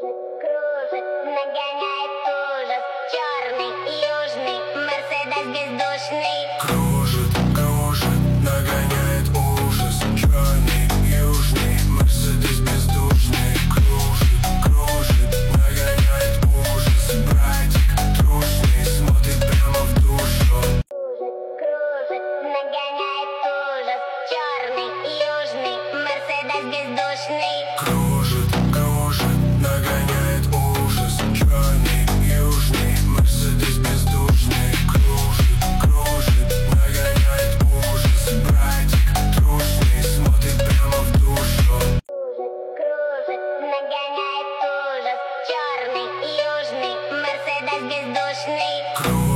Кружит, нагоняет ужас. Черный, южный, Мерседес бездушный. Кружит, кружит, нагоняет ужас. Черный, южный, Мерседес бездушный. Кружит, кружит, нагоняет ужас. Братик трушный смотрит прямо в душу. Кружит, нагоняет ужас. Черный, южный, Мерседес бездушный. Кружит, кружит, нагоняет ужас. Черный, южный, Мерседес бездушный. Кружит, кружит, нагоняет ужас. Братик трушный смотрит прямо в душу. Кружит, нагоняет ужас. Черный, южный, Мерседес бездушный.